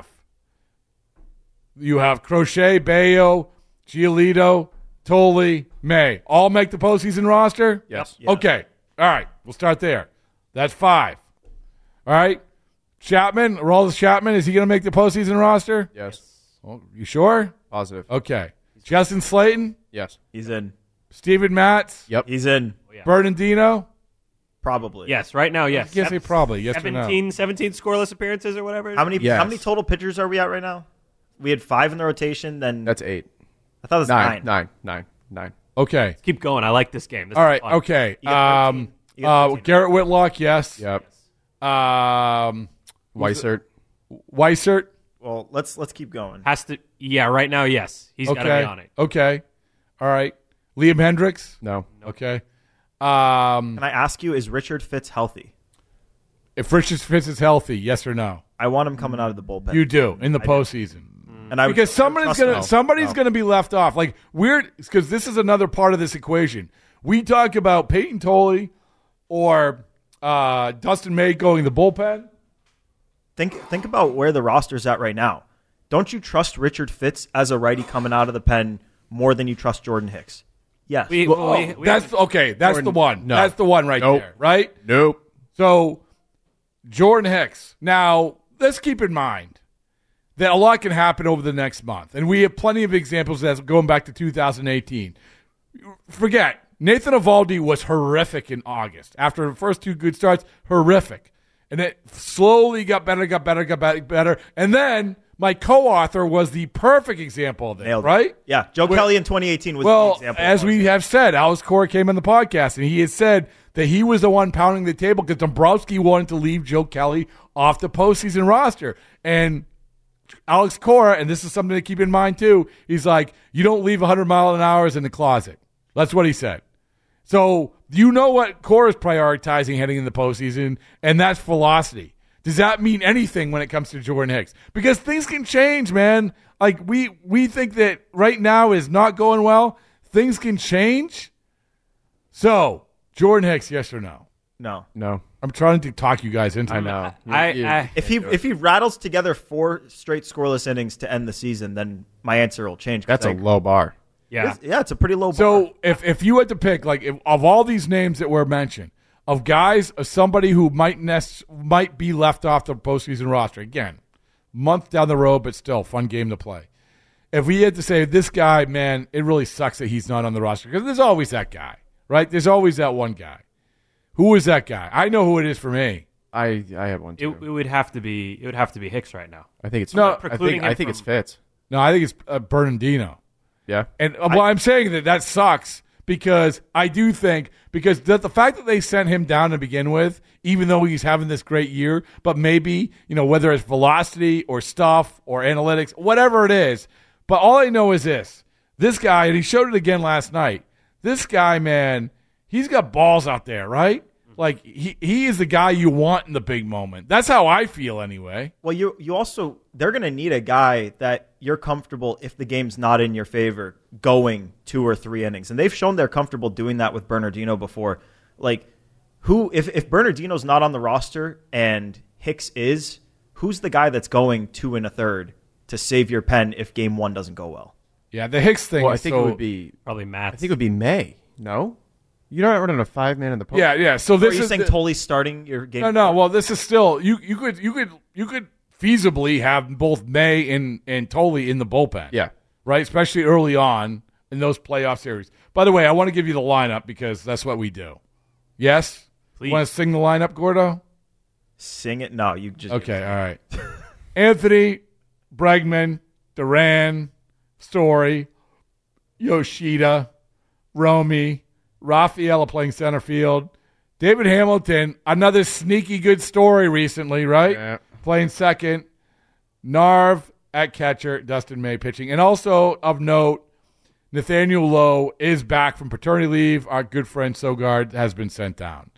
you have Crochet, Bayo, Giolito, Tolley, May. All make the postseason roster? Yes. Yeah. Okay. All right. We'll start there. That's five. All right. Chapman, Aroldis Chapman, is he going to make the postseason roster? Yes. Oh, you sure? Positive. Okay. Justin Slayton, Yes. He's in. Steven Matz, Yep. He's in. Bernardino. Probably. Yes, right now, yes. I can't say probably. Yes or no. seventeen, seventeen scoreless appearances or whatever. How many Yes. how many total pitchers are we at right now? We had five in the rotation, then That's eight. I thought it was Nine. nine. Nine. Nine. Nine. Okay. Keep going. I like this game. This All is right. fun. Okay. You got thirteen. Um, You got uh, thirteen. Garrett Whitlock, yes. Yep. Um, Weissert. Weissert. Well, let's let's keep going. Has to. Yeah, right now, yes. He's got to Okay. be on it. Okay. All right. Liam Hendricks. No. Okay. Um, Can I ask you, is Richard Fitz healthy? if Richard Fitz is healthy, yes or no? I want him coming out of the bullpen. You do in the I do. postseason. And I would- Because I would somebody's trust gonna him. somebody's No. gonna be left off. Like weird, because this is another part of this equation. We talk about Peyton Tolley or uh, Dustin May going the bullpen. Think think about where the roster's at right now. Don't you trust Richard Fitz as a righty coming out of the pen more than you trust Jordan Hicks? Yes. We, Well, we, we that's okay. That's Jordan- the one. no. That's the one right Nope. there. Right. Nope. So Jordan Hicks. Now let's keep in mind that a lot can happen over the next month, and we have plenty of examples that's going back to two thousand eighteen. Forget Nathan Eovaldi was horrific in August after the first two good starts. Horrific, and it slowly got better, got better, got better, better, and then my co-author was the perfect example of this. Nailed it. Right? Yeah. Joe Well- Kelly in twenty eighteen was Well, the example. as we have said, Alex Cora came on the podcast, and he had said that he was the one pounding the table because Dombrowski wanted to leave Joe Kelly off the postseason roster. And Alex Cora, and this is something to keep in mind too, he's like, you don't leave one hundred mile an hour in the closet. That's what he said. So you know what Cora's prioritizing heading in the postseason, and that's velocity. Does that mean anything when it comes to Jordan Hicks? Because things can change, man. Like we we think that right now is not going well. Things can change. So Jordan Hicks, yes or no? no. No. I'm trying to talk you guys into I it. know. I, You- I, If he if he rattles together four straight scoreless innings to end the season, then my answer will change. 'cause That's I a agree. low bar. yeah. It's- yeah, it's a pretty low bar. So if if you had to pick, like, if, of all these names that were mentioned, of guys, of somebody who might nest, might be left off the postseason roster, again, month down the road, but still fun game to play. If we had to say this guy, man, it really sucks that he's not on the roster because there's always that guy, right? There's always that one guy. Who is that guy? I know who it is for me. I I had one It, too. it would have to be. It would have to be Hicks right now. I think it's No, I precluding think I him think it's from- Fitz. No, I think it's uh, Bernardino. Yeah. And uh, well, I'm saying that that sucks because I do think because the, the fact that they sent him down to begin with, even though he's having this great year, but maybe, you know, whether it's velocity or stuff or analytics, whatever it is. But all I know is this. This guy, and he showed it again last night, this guy, man, he's got balls out there, right? Like, he, he is the guy you want in the big moment. That's how I feel anyway. Well, you you also they're going to need a guy that you're comfortable if the game's not in your favor going two or three innings, and they've shown they're comfortable doing that with Bernardino before. Like, who if if Bernardino's not on the roster and Hicks is, who's the guy that's going two and a third to save your pen if game one doesn't go well? Yeah, the Hicks thing. Well, I is think so, it would be. Probably Matt. I think it would be May. No, you're not running a five man in the post. Yeah, yeah. So Or this are you is saying the- Tolley's starting your game? No, no. Well, this is still you. You could, you could, you could feasibly have both May and, and Tolley in the bullpen. Yeah. Right? Especially early on in those playoff series. By the way, I want to give you the lineup because that's what we do. Yes? Please. You want to sing the lineup, Gordo? Sing it? No, you just. Okay, all right. Anthony, Bregman, Duran, Story, Yoshida, Romy, Rafaela playing center field, David Hamilton, another sneaky good story recently, right? Yeah. Playing second, Narv at catcher, Dustin May pitching. And also of note, Nathaniel Lowe is back from paternity leave. Our good friend Sogard has been sent down.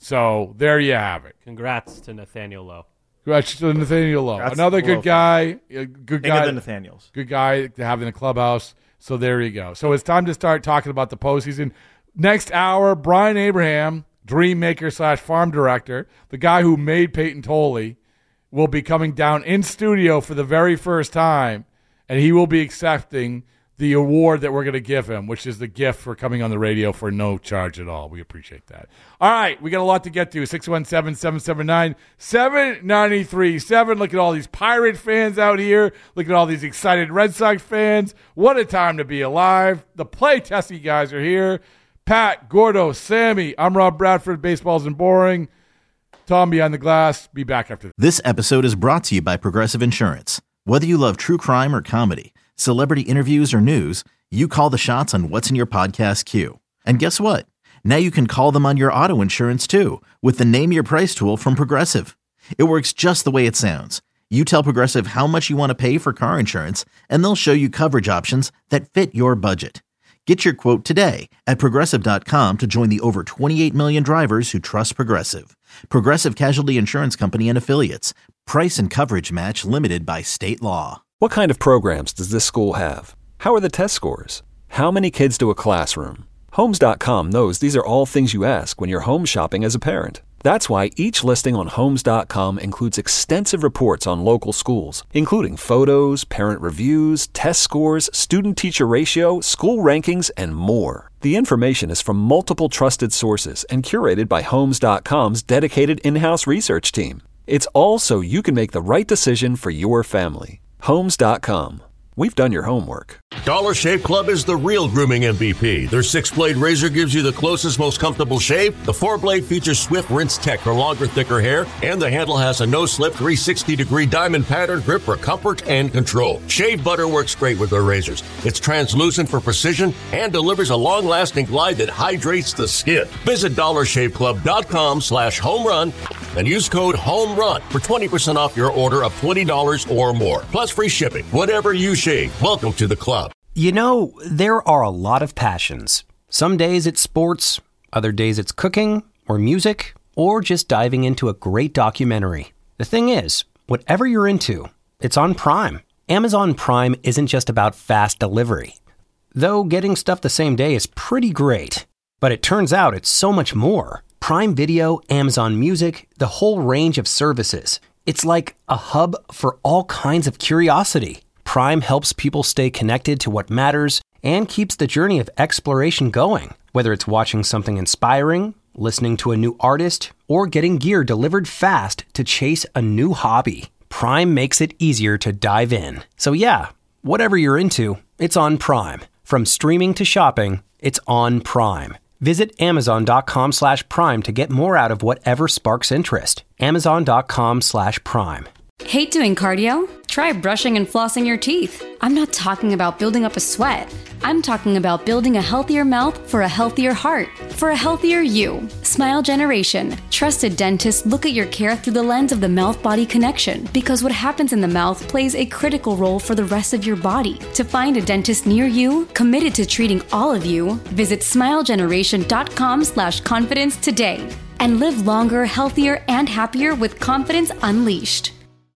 So there you have it. Congrats to Nathaniel Lowe. Congrats to Nathaniel Lowe. Congrats Another to good Lowe. guy. A good King guy. of the Nathaniels. Good guy to have in the clubhouse. So there you go. So it's time to start talking about the postseason. Next hour, Brian Abraham, dream maker slash farm director, the guy who made Peyton Tolley, will be coming down in studio for the very first time, and he will be accepting the award that we're going to give him, which is the gift for coming on the radio for no charge at all. We appreciate that. All right, we got a lot to get to. six one seven, seven seven nine, seven nine three seven. Look at all these Pirate fans out here. Look at all these excited Red Sox fans. What a time to be alive. The Play Tessie guys are here. Pat, Gordo, Sammy. I'm Rob Bradford. Baseball isn't boring. Tom behind the glass. Be back after this. This episode is brought to you by Progressive Insurance. Whether you love true crime or comedy, celebrity interviews or news, you call the shots on what's in your podcast queue. And guess what? Now you can call them on your auto insurance too with the Name Your Price tool from Progressive. It works just the way it sounds. You tell Progressive how much you want to pay for car insurance, and they'll show you coverage options that fit your budget. Get your quote today at Progressive dot com to join the over twenty-eight million drivers who trust Progressive. Progressive Casualty Insurance Company and Affiliates. Price and coverage match limited by state law. What kind of programs does this school have? How are the test scores? How many kids do a classroom? Homes dot com knows these are all things you ask when you're home shopping as a parent. That's why each listing on Homes dot com includes extensive reports on local schools, including photos, parent reviews, test scores, student-teacher ratio, school rankings, and more. The information is from multiple trusted sources and curated by Homes dot com's dedicated in-house research team. It's all so you can make the right decision for your family. Homes dot com. We've done your homework. Dollar Shave Club is the real grooming M V P. Their six-blade razor gives you the closest, most comfortable shave. The four-blade features Swift Rinse Tech for longer, thicker hair. And the handle has a no-slip three sixty degree diamond pattern grip for comfort and control. Shave butter works great with their razors. It's translucent for precision and delivers a long-lasting glide that hydrates the skin. Visit dollar shave club dot com slash home run and use code HOMERUN for twenty percent off your order of twenty dollars or more. Plus free shipping. Whatever you shave. Welcome to the club. You know, there are a lot of passions. Some days it's sports, other days it's cooking, or music, or just diving into a great documentary. The thing is, whatever you're into, it's on Prime. Amazon Prime isn't just about fast delivery. Though getting stuff the same day is pretty great. But it turns out it's so much more. Prime Video, Amazon Music, the whole range of services. It's like a hub for all kinds of curiosity. Prime helps people stay connected to what matters and keeps the journey of exploration going. Whether it's watching something inspiring, listening to a new artist, or getting gear delivered fast to chase a new hobby, Prime makes it easier to dive in. So yeah, whatever you're into, it's on Prime. From streaming to shopping, it's on Prime. Visit amazon dot com slash prime to get more out of whatever sparks interest. amazon dot com slash prime. Hate doing cardio? Try brushing and flossing your teeth. I'm not talking about building up a sweat. I'm talking about building a healthier mouth for a healthier heart, for a healthier you. Smile Generation. Trusted dentists look at your care through the lens of the mouth-body connection, because what happens in the mouth plays a critical role for the rest of your body. To find a dentist near you, committed to treating all of you, visit smile generation dot com slash confidence today. And live longer, healthier, and happier with confidence unleashed.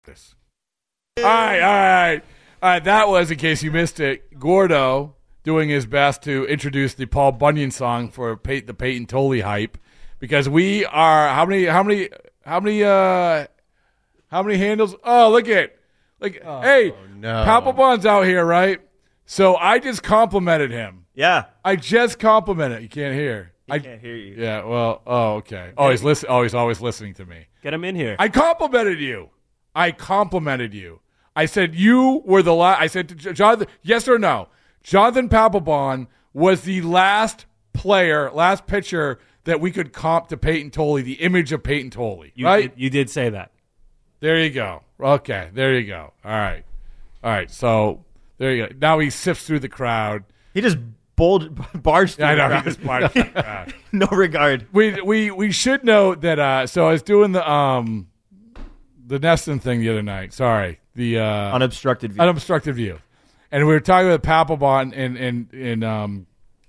All right, all right. All right, that was, in case you missed it, Gordo doing his best to introduce the Paul Bunyan song for Pey- the Peyton Tolley hype, because we are how many how many how many uh how many handles? Oh, look at like oh, hey, no. Papelbon's out here, right? So I just complimented him. Yeah. I just complimented. You can't hear. He I can't hear you. Yeah, well, oh, okay. Oh, he's listen. Oh, he's always listening to me. Get him in here. I complimented you. I complimented you. I said you were the last. I said to J- Jonathan, yes or no? Jonathan Papelbon was the last player, last pitcher that we could comp to Peyton Tolley, the image of Peyton Tolley, You right? did, you did say that. There you go. Okay, there you go. All right. All right, so there you go. Now he sifts through the crowd. He just bold, barged through I know, the he crowd. just barged through the crowd. No regard. We we we should note that. Uh, so I was doing the um the Neston thing the other night. Sorry, the uh, Unobstructed view. unobstructed view, and we were talking about Papelbon and and and um,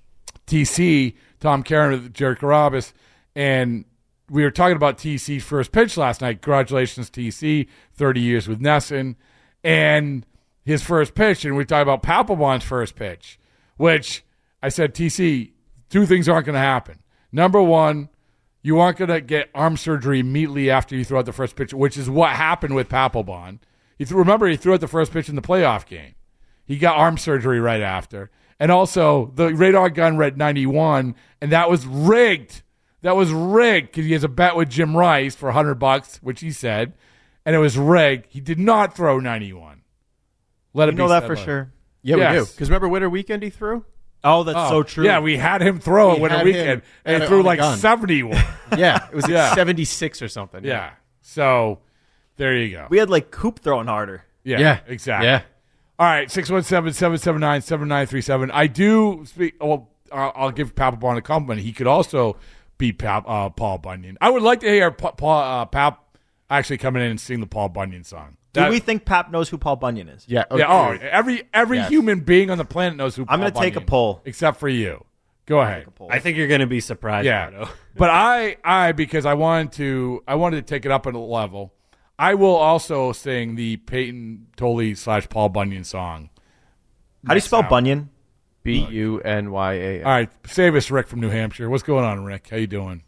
T C Tom Karen with Jared Carabas, and we were talking about T C's first pitch last night. Congratulations, T C, thirty years with Nesson, and his first pitch, and we talked about Papelbon's first pitch, which I said, T C, two things aren't going to happen. Number one, you aren't going to get arm surgery immediately after you throw out the first pitch, which is what happened with Papelbon. He th- remember, he threw out the first pitch in the playoff game. He got arm surgery right after. And also, the radar gun read ninety-one, and that was rigged. That was rigged because he has a bet with Jim Rice for one hundred bucks, which he said, and it was rigged. He did not throw ninety-one. Let You it know be that said for later. sure. Yeah, Yes. we do. Because remember Winter Weekend he threw? Oh, that's Oh, so true. Yeah, we had him throw it We Winter had Weekend, him and at he it threw on the like gun. seventy-one. Yeah, it was like Yeah. seventy-six or something. Yeah. So there you go. We had like Coop throwing harder. Yeah, Yeah. exactly. Yeah. All right, six one seven, seven seven nine, seven nine three seven. I do speak. Well, I'll, I'll give Papelbon a compliment. He could also be Pap, uh, Paul Bunyan. I would like to hear Pa- Paul uh, Pap actually coming in and sing the Paul Bunyan song. Do That- we think Pap knows who Paul Bunyan is? Yeah. Yeah. Oh, every every Yes. human being on the planet knows who. I'm Paul going to take a Bunyan is, poll. except for you. Go ahead. I think you're going to be surprised. Yeah, Marto. but I, I because I wanted to, I wanted to take it up a level. I will also sing the Peyton Tolley slash Paul Bunyan song. How do you spell Now. Bunyan? B U N Y A N. All right, save us, Rick from New Hampshire. What's going on, Rick? How you doing?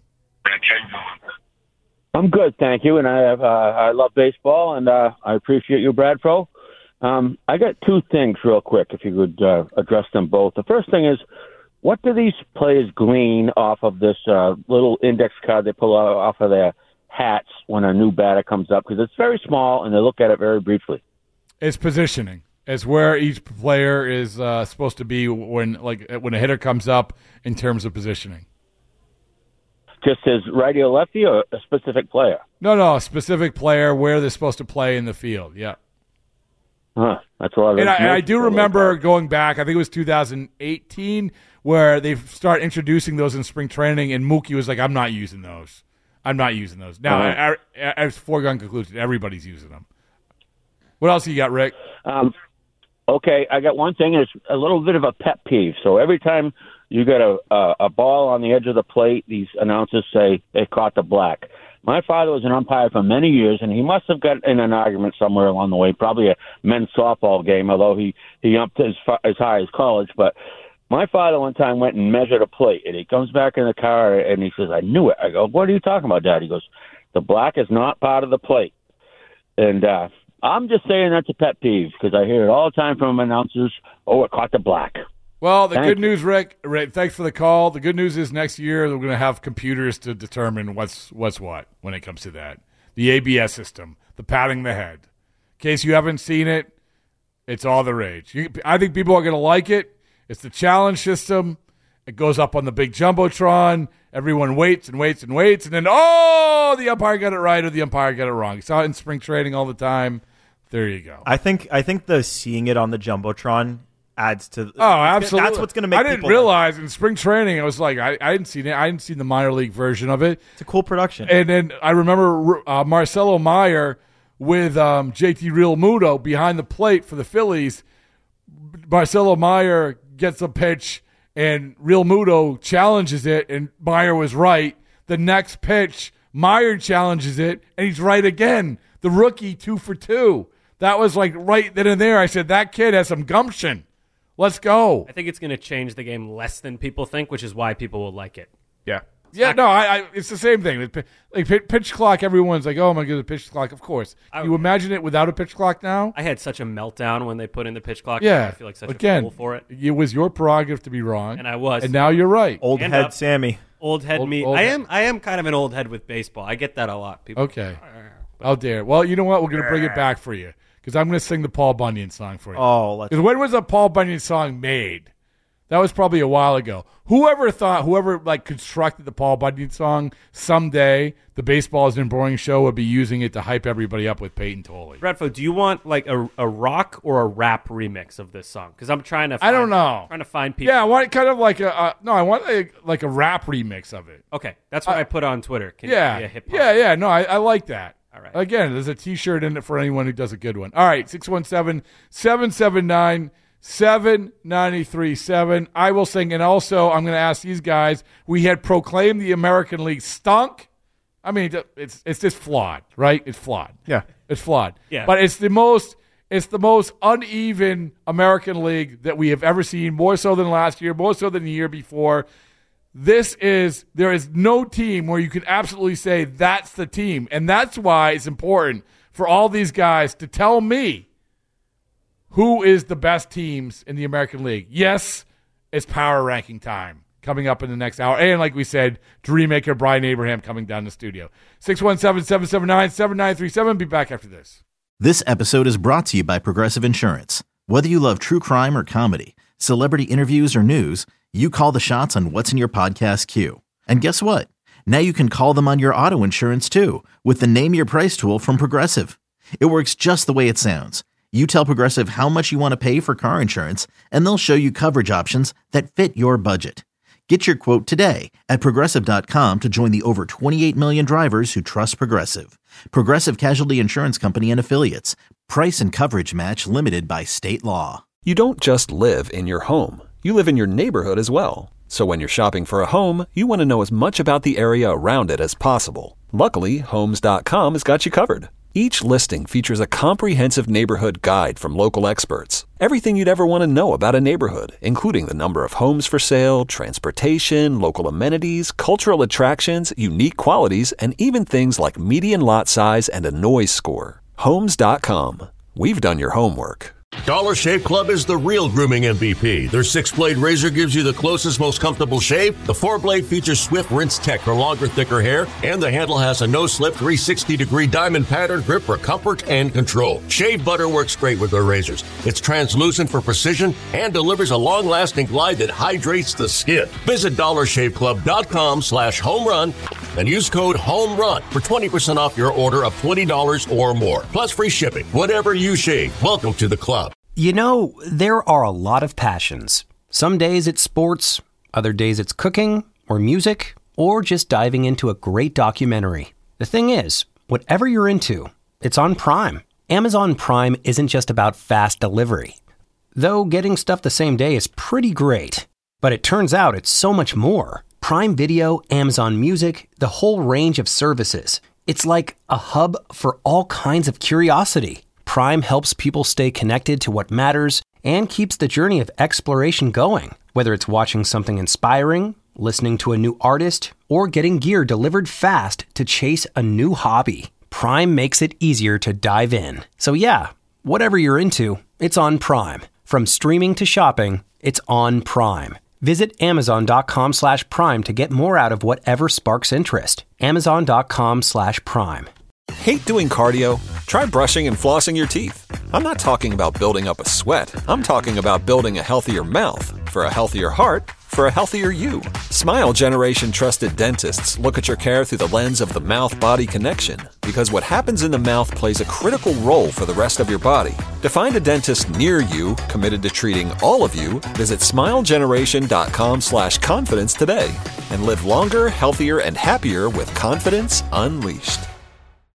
I'm good, thank you, and I have uh, I love baseball, and uh, I appreciate you, Bradfro. Um, I got two things real quick, if you could uh, address them both. The first thing is, what do these players glean off of this uh, little index card they pull out off of their hats when a new batter comes up? Because it's very small, and they look at it very briefly. It's positioning. It's where each player is uh, supposed to be when, like, when a hitter comes up in terms of positioning. Just as righty or lefty, or a specific player? No, no, a specific player where they're supposed to play in the field. Yeah. Huh, that's a lot of And I, and I information do for a little remember guy. going back, I think it was two thousand eighteen, where they start introducing those in spring training, and Mookie was like, I'm not using those. I'm not using those. Now, Uh-huh. I, I, as foregone conclusion, everybody's using them. What else you got, Rick? Um, okay, I got one thing. It's a little bit of a pet peeve. So every time you get a, a a ball on the edge of the plate, these announcers say they caught the black. My father was an umpire for many years, and he must have got in an argument somewhere along the way, probably a men's softball game, although he, he upped as, far, as high as college. But my father one time went and measured a plate, and he comes back in the car, and he says, I knew it. I go, what are you talking about, Dad? He goes, the black is not part of the plate. And uh, I'm just saying that's a pet peeve because I hear it all the time from announcers, oh, it caught the black. Well, the Thank good you. news, Rick, Rick, thanks for the call. The good news is next year we're going to have computers to determine what's what's what when it comes to that. The A B S system, the patting the head. In case you haven't seen it, it's all the rage. You, I think people are going to like it. It's the challenge system. It goes up on the big Jumbotron. Everyone waits and waits and waits, and then, oh, the umpire got it right or the umpire got it wrong. You saw it in spring training all the time. There you go. I think I think the seeing it on the Jumbotron adds to. Oh, absolutely. That's what's going to make. I didn't people realize in spring training. I was like, I, I didn't see it. I didn't see the minor league version of it. It's a cool production. And then I remember uh, Marcelo Meyer with um, J T Real Muto behind the plate for the Phillies. Marcelo Meyer gets a pitch, and Real Muto challenges it, and Meyer was right. The next pitch, Meyer challenges it, and he's right again. The rookie, two for two. That was like right then and there. I said, that kid has some gumption. Let's go. I think it's going to change the game less than people think, which is why people will like it. Yeah. Yeah, no, I, I, it's the same thing. Like pi- pitch clock, everyone's like, "Oh my god, the pitch clock." Of course, Can you imagine it without a pitch clock now. I had such a meltdown when they put in the pitch clock. Yeah, I feel like such again, a fool for it. It was your prerogative to be wrong, And I was. and now you're right. Old Hand head up. Sammy. Old head Old- me. old I head. am. I am kind of an old head with baseball. I get that a lot. People. Okay. How dare. Well, you know what? We're going to bring it back for you because I'm going to sing the Paul Bunyan song for you. Oh, let's. Because when was a Paul Bunyan song made? That was probably a while ago. Whoever thought, whoever like constructed the Paul Bunyan song, someday the Baseball Has Been Boring show would be using it to hype everybody up with Peyton Tolley. Bradfo, do you want like a, a rock or a rap remix of this song? Because I'm trying to. Find, I don't know. Trying to find people. Yeah, I want kind of like a uh, no. I want a, like a rap remix of it. Okay, that's what uh, I put on Twitter. Can yeah, you be a hip-hop? yeah, yeah. No, I, I like that. All right. Again, there's a T-shirt in it for anyone who does a good one. All right, six one seven, seven seven nine, seven nine three seven. I will sing, and also I'm going to ask these guys. We had proclaimed the American League stunk. I mean, it's it's just flawed, right? It's flawed. Yeah, it's flawed. Yeah, but it's the most it's the most uneven American League that we have ever seen. More so than last year, more so than the year before. This is, there is no team where you can absolutely say that's the team. And that's why it's important for all these guys to tell me who is the best teams in the American League. Yes, it's power ranking time coming up in the next hour. And like we said, Dreammaker Brian Abraham coming down the studio. six one seven, seven seven nine, seven nine three seven. Be back after this. This episode is brought to you by Progressive Insurance. Whether you love true crime or comedy, celebrity interviews or news, you call the shots on what's in your podcast queue. And guess what? Now you can call them on your auto insurance too with the Name Your Price tool from Progressive. It works just the way it sounds. You tell Progressive how much you want to pay for car insurance, and they'll show you coverage options that fit your budget. Get your quote today at Progressive dot com to join the over twenty-eight million drivers who trust Progressive. Progressive Casualty Insurance Company and Affiliates. Price and coverage match limited by state law. You don't just live in your home. You live in your neighborhood as well. So when you're shopping for a home, you want to know as much about the area around it as possible. Luckily, Homes dot com has got you covered. Each listing features a comprehensive neighborhood guide from local experts. Everything you'd ever want to know about a neighborhood, including the number of homes for sale, transportation, local amenities, cultural attractions, unique qualities, and even things like median lot size and a noise score. Homes dot com. We've done your homework. Dollar Shave Club is the real grooming M V P. Their six-blade razor gives you the closest, most comfortable shave. The four-blade features Swift Rinse Tech for longer, thicker hair. And the handle has a no-slip three sixty degree diamond pattern grip for comfort and control. Shave butter works great with their razors. It's translucent for precision and delivers a long-lasting glide that hydrates the skin. Visit dollar shave club dot com slash home run and use code HOMERUN for twenty percent off your order of twenty dollars or more. Plus free shipping. Whatever you shave, welcome to the club. You know, there are a lot of passions. Some days it's sports, other days it's cooking or music, or just diving into a great documentary. The thing is, whatever you're into, it's on Prime. Amazon Prime isn't just about fast delivery. Though getting stuff the same day is pretty great. But it turns out it's so much more. Prime Video, Amazon Music, the whole range of services. It's like a hub for all kinds of curiosity. Prime helps people stay connected to what matters and keeps the journey of exploration going. Whether it's watching something inspiring, listening to a new artist, or getting gear delivered fast to chase a new hobby, Prime makes it easier to dive in. So yeah, whatever you're into, it's on Prime. From streaming to shopping, it's on Prime. Visit amazon dot com slash prime to get more out of whatever sparks interest. amazon dot com slash prime. Hate doing cardio? Try brushing and flossing your teeth. I'm not talking about building up a sweat. I'm talking about building a healthier mouth. For a healthier heart, for a healthier you. Smile Generation trusted dentists look at your care through the lens of the mouth-body connection, because what happens in the mouth plays a critical role for the rest of your body. To find a dentist near you committed to treating all of you, visit smile generation dot com slash confidence today and live longer, healthier, and happier with confidence unleashed.